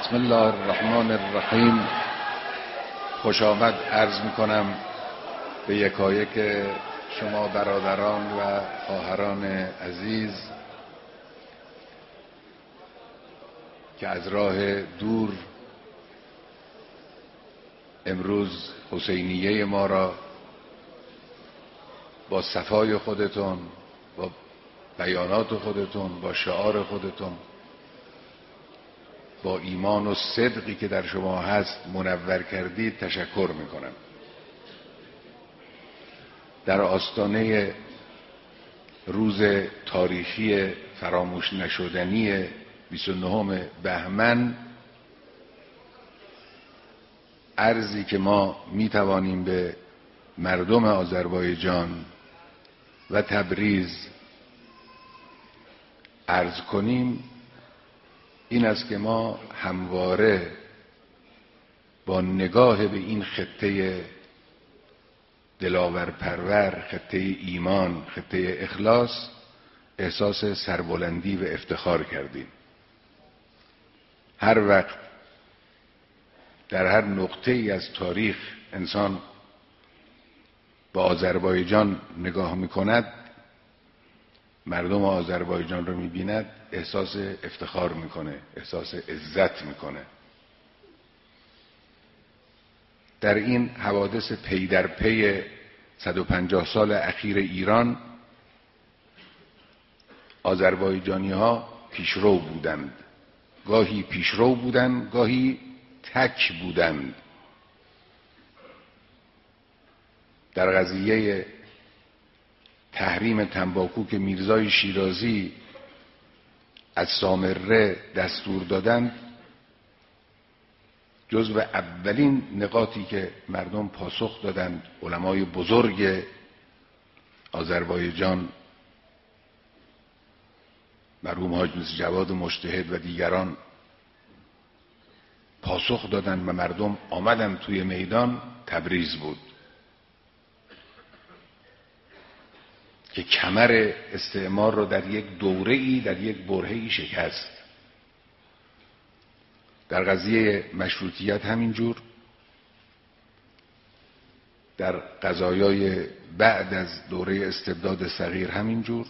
بسم الله الرحمن الرحیم. خوش آمد عرض میکنم به یکایک شما برادران و خواهران عزیز که از راه دور امروز حسینیه ما را با صفای خودتون، با بیانات خودتون، با شعار خودتون، با ایمان و صدقی که در شما هست منور کردید تشکر میکنم. در آستانه روز تاریخی فراموش نشدنی 29 بهمن، عرضی که ما میتوانیم به مردم آذربایجان و تبریز عرض کنیم این است که ما همواره با نگاه به این خطه دلاورپرور، خطه ایمان، خطه اخلاص، احساس سربلندی و افتخار کردیم. هر وقت در هر نقطه ای از تاریخ انسان به آذربایجان نگاه میکند، مردم آذربایجان رو میبیند، احساس افتخار میکنه، احساس عزت میکنه. در این حوادث پی در پی 150 سال اخیر ایران، آذربایجانی ها پیشرو بودند. گاهی پیشرو بودند، گاهی تک بودند. در قضیه تحریم تنباکو که میرزای شیرازی از سامره دستور دادند، جزو اولین نقاطی که مردم پاسخ دادند، علمای بزرگ آذربایجان، مرحوم حاج مثل جواد مجتهد و دیگران پاسخ دادند و مردم آمدند توی میدان، تبریز بود که کمر استعمار رو در یک دوره‌ای، در یک برهه‌ای شکست. در قضیه مشروطیت همینجور، در قضایای بعد از دوره استبداد صغیر همینجور،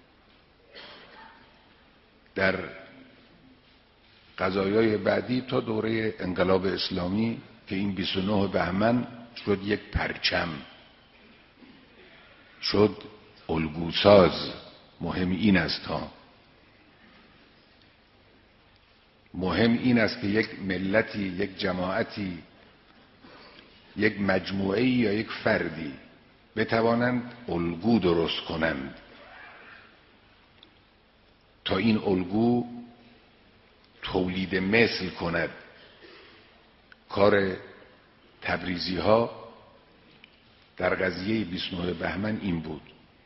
در قضایای بعدی تا دوره انقلاب اسلامی که این 29 بهمن شد یک پرچم، شد الگوساز. مهم این است مهم این است که یک ملتی، یک جماعتی، یک مجموعه‌ای یا یک فردی بتوانند الگو درست کنند تا این الگو تولید مثل کند. کار تبریزی ها در قضیه 29 بهمن این بود،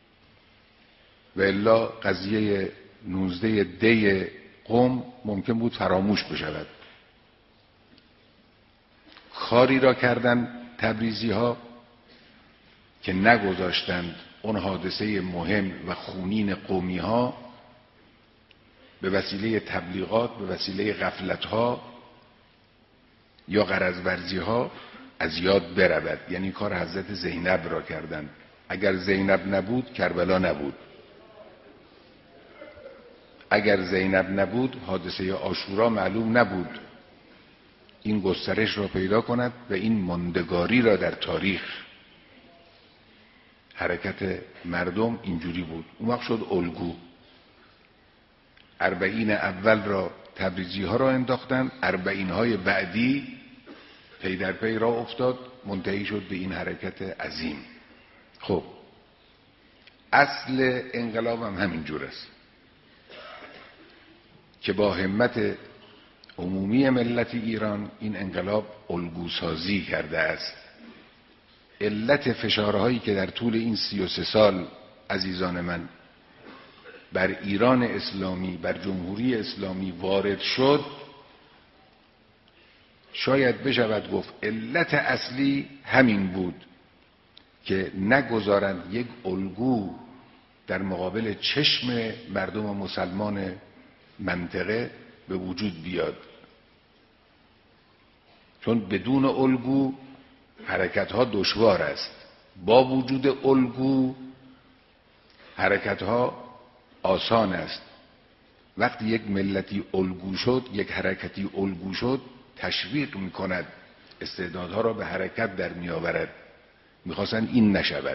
و الا قضیه 19 دی قم ممکن بود فراموش بشود. کاری را کردند تبریزی ها که نگذاشتند اون حادثه مهم و خونین قومی ها به وسیله تبلیغات، به وسیله غفلت ها یا غرض ورزی ها از یاد برود. یعنی کار حضرت زینب را کردند. اگر زینب نبود کربلا نبود، اگر زینب نبود حادثه عاشورا معلوم نبود. این گسترش را پیدا کند و این ماندگاری را در تاریخ. حرکت مردم اینجوری بود. اون وقت شد الگو. اربعین اول را تبریزی ها را انداختن، اربعین های بعدی پی در پی را افتاد، منتهی شد به این حرکت عظیم. خب اصل انقلاب هم همین جور است که با همت عمومی ملت ایران این انقلاب الگوسازی کرده است. علت فشارهایی که در طول این 33 سال عزیزان من بر ایران اسلامی، بر جمهوری اسلامی وارد شد، شاید بشود گفت علت اصلی همین بود که نگذارند یک الگو در مقابل چشم مردم مسلمان منطقه به وجود بیاد. چون بدون الگو حرکت‌ها دشوار است، با وجود الگو حرکت‌ها آسان است. وقتی یک ملتی الگو شد، یک حرکتی الگو شد، تشویق می‌کند، استعدادها را به حرکت در می‌آورد. می‌خواستن این نشود،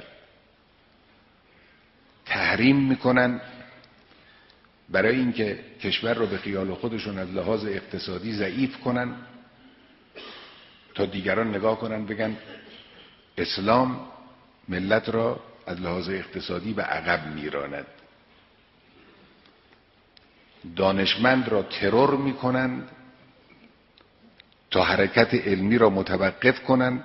تحریم می‌کنن برای اینکه کشور را به خیال خودشون از لحاظ اقتصادی ضعیف کنن، تا دیگران نگاه کنن بگن اسلام ملت را از لحاظ اقتصادی به عقب میراند. دانشمند را ترور میکنند تا حرکت علمی را متوقف کنند،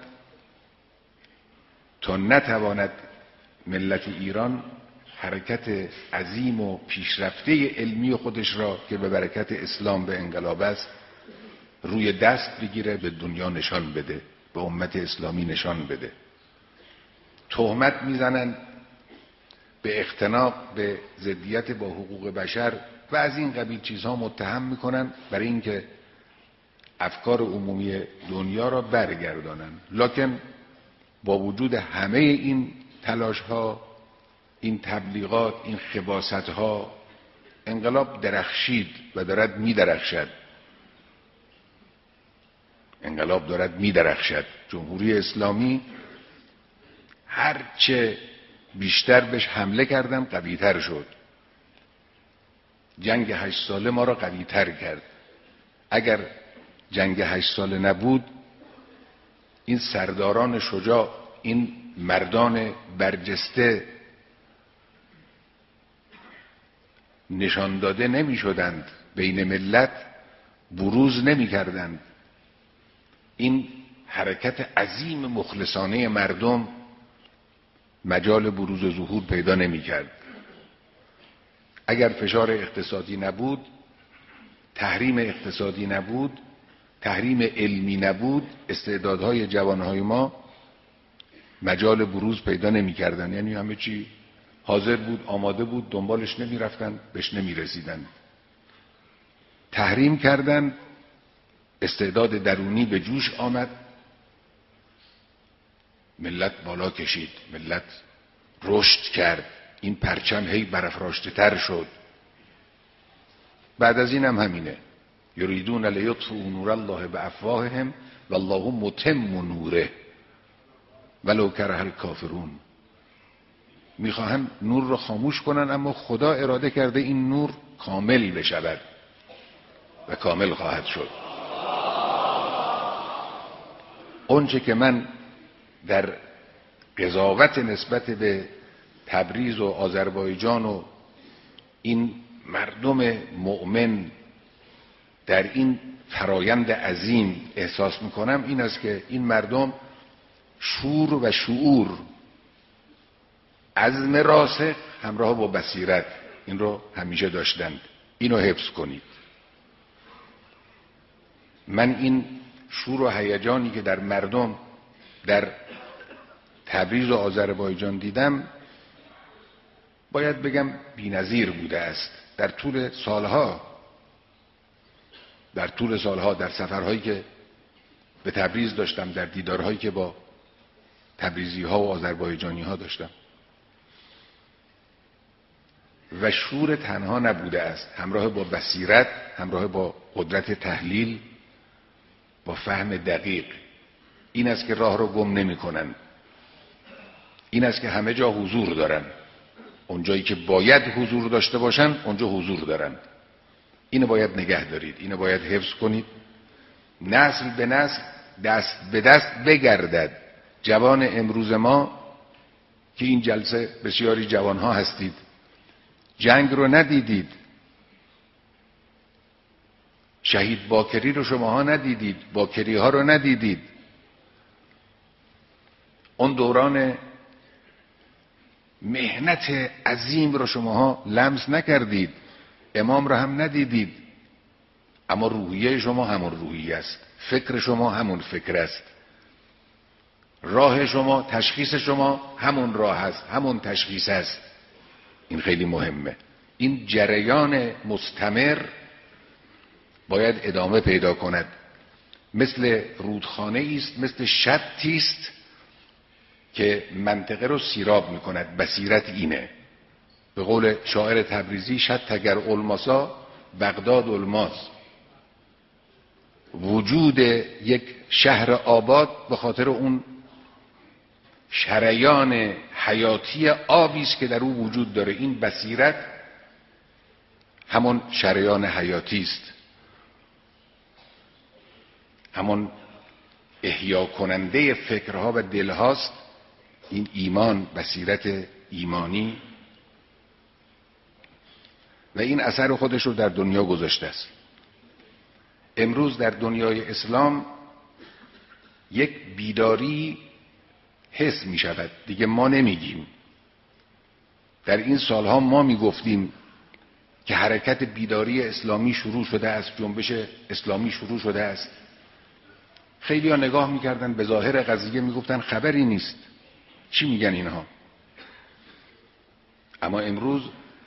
تا نتواند ملت ایران حرکت عظیم و پیشرفته علمی خودش را که به برکت اسلام به انقلاب است روی دست بگیره، به دنیا نشان بده، به امت اسلامی نشان بده. تهمت میزنن به اختناق، به ضدیت با حقوق بشر و از این قبیل چیزها متهم میکنن برای اینکه افکار عمومی دنیا را برگردانن. لکن با وجود همه این تلاش ها، این تبلیغات، این خباثت ها، انقلاب درخشید و دارد میدرخشد. انقلاب دارد میدرخشد. جمهوری اسلامی هرچه بیشتر بهش حمله کردن قوی‌تر شد. جنگ 8 ساله ما را قوی‌تر کرد. اگر جنگ 8 ساله نبود، این سرداران شجاع، این مردان برجسته نشان داده نمی شدند، بین ملت بروز نمی کردند. این حرکت عظیم مخلصانه مردم مجال بروز و ظهور پیدا نمی کرد. اگر فشار اقتصادی نبود، تحریم اقتصادی نبود، تحریم علمی نبود، استعدادهای جوانهای ما مجال بروز پیدا نمی کردن. یعنی همه چی حاضر بود، آماده بود، دنبالش نمی رفتن، بهش نمی رسیدن. تحریم کردن، استعداد درونی به جوش آمد، ملت بالا کشید، ملت رشد کرد، این پرچم هی برافراشته تر شد. بعد از این هم همینه، یریدون لیطفئوا نور الله بافواههم والله متم نوره ولو کره الکافرون. میخواهن نور رو خاموش کنن، اما خدا اراده کرده این نور کامل بشود و کامل خواهد شد. اونچه که من در قضاوت نسبت به تبریز و آذربایجان و این مردم مؤمن در این فرایند عظیم احساس میکنم این است که این مردم شور و شعور، عزم راسخ همراه با بصیرت، این رو همیشه داشتند. اینو حفظ کنید. من این شور و هیجانی که در مردم در تبریز و آذربایجان دیدم، باید بگم بی‌نظیر بوده است. در طول سالها در سفرهایی که به تبریز داشتم، در دیدارهایی که با تبریزی ها و آذربایجانی ها داشتم، و شور تنها نبوده است، همراه با بصیرت، همراه با قدرت تحلیل، با فهم دقیق. این است که راه رو گم نمی کنن. این است که همه جا حضور دارن. اونجایی که باید حضور داشته باشن اونجا حضور دارن. اینو باید نگه دارید، اینو باید حفظ کنید. نسل به نسل، دست به دست بگردد. جوان امروز ما که این جلسه بسیاری جوان ها هستید، جنگ رو ندیدید، شهید باکری رو شماها ندیدید، باکری ها رو ندیدید، اون دوران مهنت عظیم رو شماها لمس نکردید، امام رو هم ندیدید، اما روحیه شما همون روحیه است، فکر شما همون فکر است، راه شما، تشخیص شما همون راه است، همون تشخیص است. این خیلی مهمه. این جریان مستمر باید ادامه پیدا کند. مثل رودخانه است، مثل شطی است که منطقه رو سیراب میکند. بصیرت اینه. به قول شاعر تبریزی، شط اگر الماسا بغداد الماس. وجود یک شهر آباد به خاطر اون شریان حیاتی آبی است که در او وجود داره. این بصیرت همون شریان حیاتی است، همون احیا کننده فکرها و دلهاست. این ایمان، بصیرت ایمانی، و این اثر خودش رو در دنیا گذاشته است. امروز در دنیای اسلام یک بیداری حس می شود. دیگه ما نمیگیم. در این سالها ما میگفتیم که حرکت بیداری اسلامی شروع شده است، جنبش اسلامی شروع شده است. خیلی ها نگاه میکردن به ظاهر قضیه، میگفتن خبری نیست، چی میگن اینها؟ اما امروز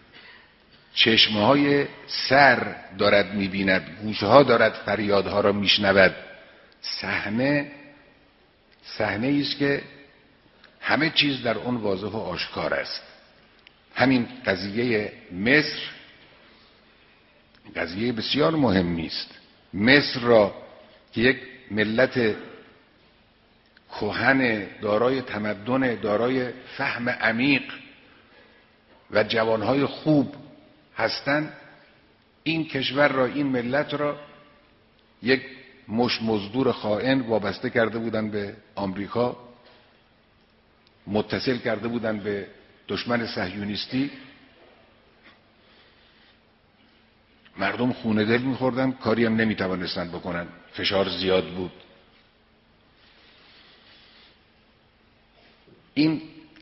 چشمهای سر دارد میبیند، گوشها دارد فریادها را میشنود. صحنه است که همه چیز در اون واضح و آشکار است. همین قضیه مصر قضیه بسیار مهمی است. مصر را که یک ملت کهن دارای تمدن، دارای فهم عمیق و جوانهای خوب هستند، این کشور را، این ملت را یک مش مزدور خائن وابسته کرده بودند به آمریکا، متصل کرده بودند به دشمن صهیونیستی. مردم خونه دل می‌خوردن، کاری هم نمی‌توانستند بکنن، فشار زیاد بود. این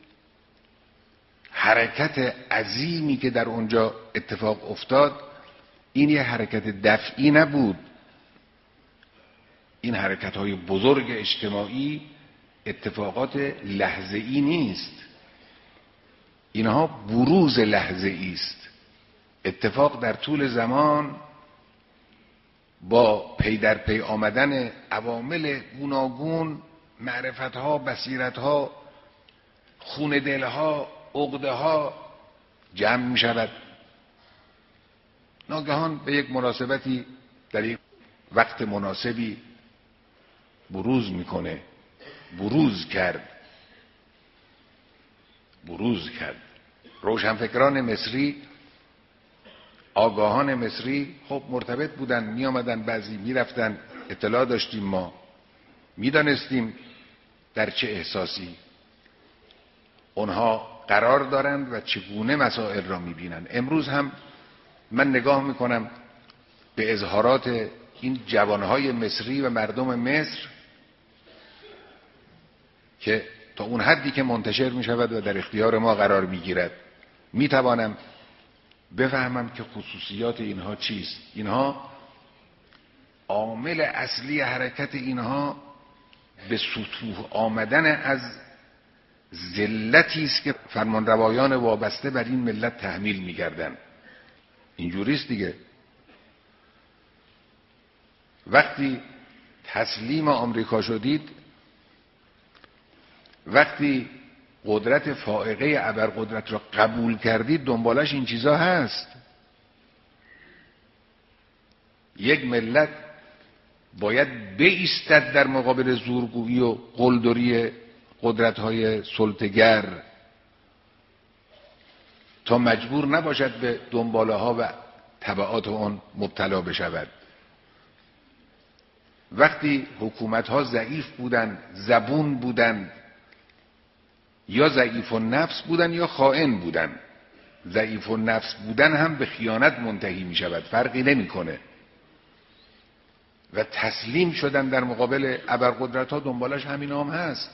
حرکت عظیمی که در اونجا اتفاق افتاد، این یه حرکت دفعی نبود. این حرکت‌های بزرگ اجتماعی اتفاقات لحظه‌ای نیست. اینها بروز لحظه‌ای است. اتفاق در طول زمان با پی در پی آمدن عوامل گوناگون، معرفت‌ها، بصیرت‌ها، خون دل‌ها، عقده‌ها جمع می‌شود. ناگهان به یک مناسبتی در یک وقت مناسبی بروز میکنه. بروز کرد. روشنفکران مصری، آگاهان مصری خب مرتبط بودن، می آمدن، بعضی می رفتن. اطلاع داشتیم، ما میدانستیم در چه احساسی اونها قرار دارند و چگونه مسائل را می بینند. امروز هم من نگاه می کنم به اظهارات این جوانهای مصری و مردم مصر که تا اون حدی که منتشر می شود و در اختیار ما قرار می گیرد، می توانم بفهمم که خصوصیات اینها چیست. اینها عامل اصلی حرکت اینها به سطوح آمدن از ذلتی است که فرمانروایان وابسته بر این ملت تحمیل می‌کردند. اینجوریست دیگه. وقتی تسلیم آمریکا شدید، وقتی قدرت فائقه ابرقدرت را قبول کردید، دنبالش این چیزا هست. یک ملت باید بایستد در مقابل زورگویی و قلدری قدرت‌های سلطه‌گر تا مجبور نباشد به دنباله‌ها و تبعات آن مبتلا بشود. وقتی حکومت‌ها ضعیف بودند، زبون بودند، یا ضعیف النفس بودن یا خائن بودن. ضعیف النفس بودن هم به خیانت منتهی می شود، فرقی نمی کنه. و تسلیم شدن در مقابل ابرقدرت ها دنبالش همین هم هست.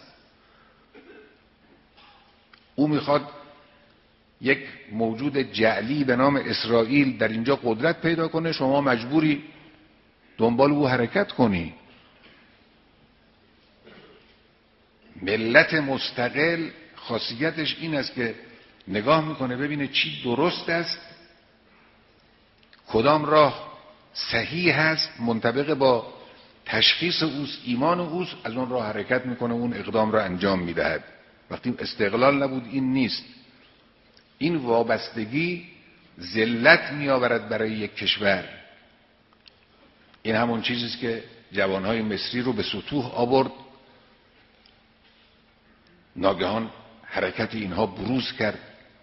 او میخواد یک موجود جعلی به نام اسرائیل در اینجا قدرت پیدا کنه، شما مجبوری دنبال او حرکت کنی. ملت مستقل خاصیتش این است که نگاه میکنه ببینه چی درست است، کدام راه صحیح هست، منطبق با تشخیص اوست، ایمان اوست، از اون راه حرکت میکنه، اون اقدام را انجام میدهد. وقتی استقلال نبود این نیست. این وابستگی ذلت میآورد برای یک کشور. این همون چیزیست که جوانهای مصری رو به سطوح آورد. ناگهان حرکت اینها بروز کرد.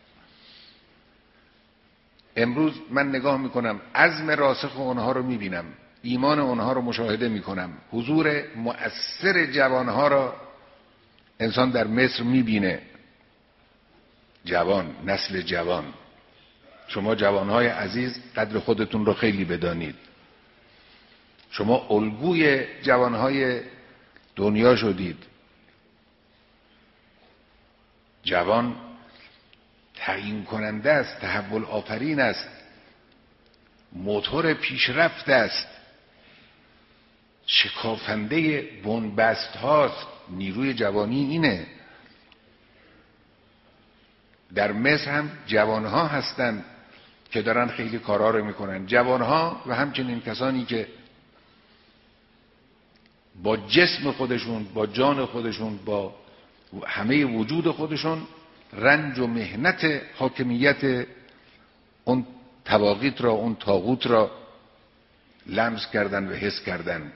امروز من نگاه میکنم، عزم راسخ اونها رو میبینم، ایمان اونها رو مشاهده میکنم، حضور مؤثر جوانها را انسان در مصر میبینه. جوان، نسل جوان، شما جوانهای عزیز قدر خودتون رو خیلی بدانید. شما الگوی جوانهای دنیا شدید. جوان تعیین کننده است، تحول آفرین است، موتور پیشرفت است، شکافنده بنبست هاست. نیروی جوانی اینه. در مصر هم جوانها هستند که دارن خیلی کارا رو میکنن. جوانها و همچنین کسانی که با جسم خودشون، با جان خودشون، با همه وجود خودشون رنج و مهنت حاکمیت اون طواغیت را، اون طاغوت را لمس کردن و حس کردن.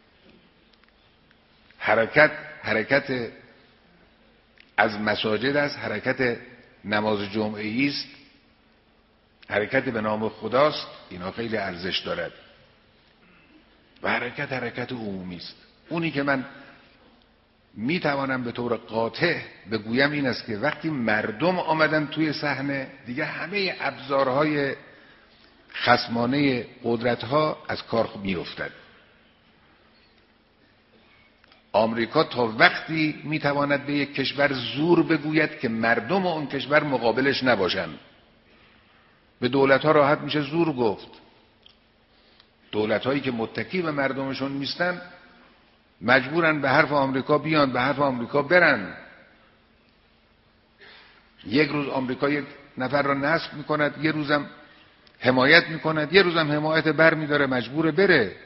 حرکت از مساجد است، حرکت نماز جمعه است، حرکت به نام خداست. اینا خیلی ارزش دارد و حرکت عمومی است. اونی که من میتوانم به طور قاطع بگویم این است که وقتی مردم آمدن توی صحنه، دیگه همه ابزارهای خصمانه قدرت‌ها از کار میافتد. آمریکا تا وقتی میتواند به یک کشور زور بگوید که مردم اون کشور مقابلش نباشن، به دولت‌ها راحت میشه زور گفت. دولت‌هایی که متکی به مردمشون نیستن مجبورن به حرف آمریکا بیان، به حرف آمریکا برن. یک روز آمریکا یک نفر را نصب میکند، یه روزم حمایت میکند، یه روزم حمایت بر میداره، مجبور بره.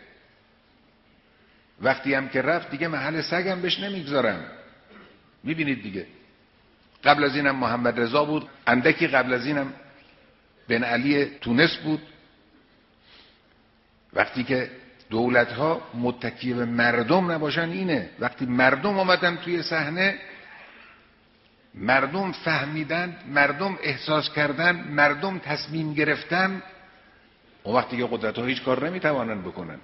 وقتی هم که رفت دیگه محل سگم بهش نمیگذارن. میبینید دیگه. قبل از اینم محمد رضا بود، اندکی قبل از اینم بن علی تونس بود. وقتی که دولت‌ها متکی به مردم نباشن اینه. وقتی مردم آمدن توی صحنه، مردم فهمیدن، مردم احساس کردن، مردم تصمیم گرفتن، اون وقتی که قدرت‌ها هیچ کار نمیتوانن بکنن.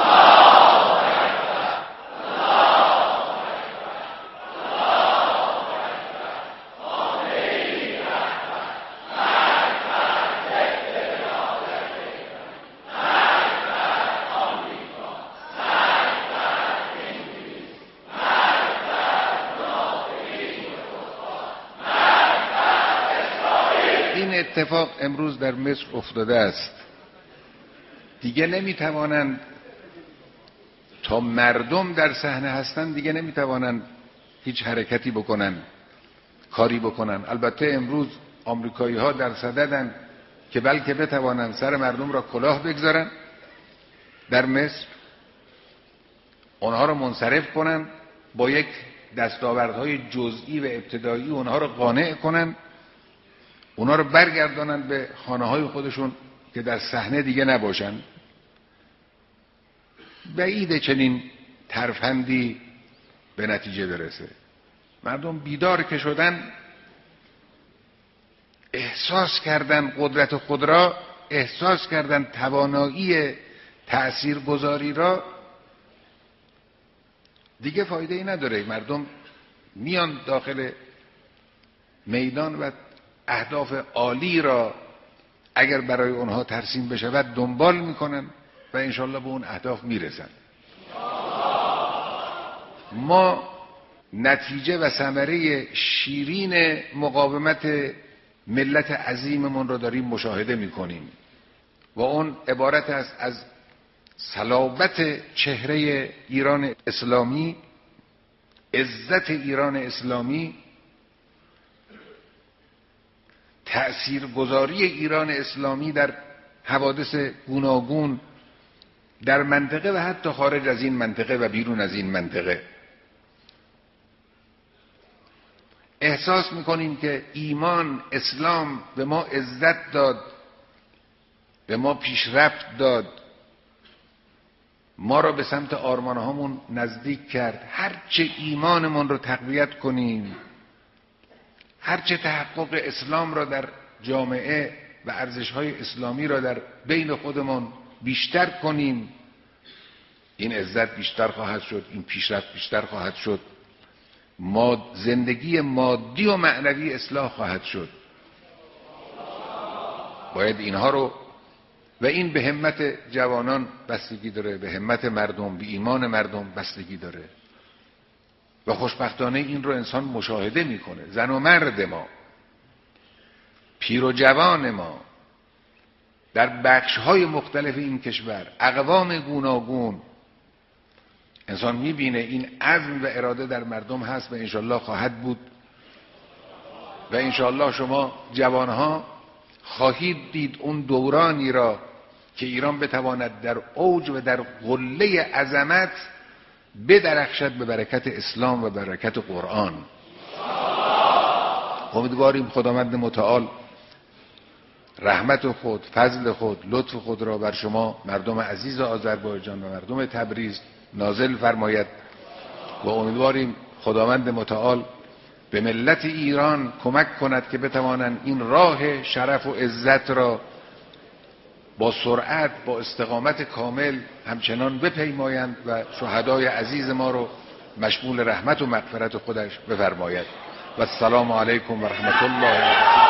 این اتفاق امروز در مصر افتاده است. دیگه نمیتوانند، تا مردم در صحنه هستند دیگه نمیتوانند هیچ حرکتی بکنن، کاری بکنن. البته امروز آمریکایی ها در صددن که بلکه بتوانند سر مردم را کلاه بگذارن در مصر، اونها را منصرف کنن، با یک دستاوردهای جزئی و ابتدایی اونها را قانع کنن، اونها رو برگردانن به خانه‌های خودشون که در صحنه دیگه نباشن. بعیده چنین ترفندی به نتیجه برسه. مردم بیدار که شدن، احساس کردن قدرت خود را، احساس کردن توانایی تأثیرگذاری را، دیگه فایده ای نداره. مردم میان داخل میدان و اهداف عالی را اگر برای اونها ترسیم بشود دنبال میکنن و انشالله به اون اهداف میرسن. ما نتیجه و ثمره شیرین مقاومت ملت عظیممون رو داریم مشاهده میکنیم و اون عبارت است از صلابت چهره ایران اسلامی، عزت ایران اسلامی، تأثیرگذاری ایران اسلامی در حوادث گوناگون در منطقه و حتی خارج از این منطقه و بیرون از این منطقه. احساس میکنیم که ایمان، اسلام به ما عزت داد، به ما پیشرفت داد، ما را به سمت آرمانهامون نزدیک کرد. هرچه ایمانمون رو تقویت کنیم، هرچه تحقق اسلام را در جامعه و ارزش‌های اسلامی را در بین خودمون بیشتر کنیم، این عزت بیشتر خواهد شد، این پیشرفت بیشتر خواهد شد، زندگی مادی و معنوی اصلاح خواهد شد. باید اینها رو، و این به همت جوانان بستگی داره، به همت مردم، به ایمان مردم بستگی داره. و خوشبختانه این رو انسان مشاهده میکنه. زن و مرد ما، پیر و جوان ما، در بخش‌های مختلف این کشور، اقوام گوناگون، انسان میبینه این عزم و اراده در مردم هست و انشالله خواهد بود. و انشالله شما جوانها خواهید دید اون دورانی را که ایران بتواند در اوج و در قله عظمت بدرخشد به برکت اسلام و برکت قرآن. امیدواریم خداوند متعال رحمت خود، فضل خود، لطف خود را بر شما مردم عزیز آذربایجان و مردم تبریز نازل فرماید و امیدواریم خداوند متعال به ملت ایران کمک کند که بتوانند این راه شرف و عزت را با سرعت، با استقامت کامل همچنان بپیمایند و شهدای عزیز ما رو مشمول رحمت و مغفرت خودش بفرماید. و السلام علیکم و رحمت الله و برکاته.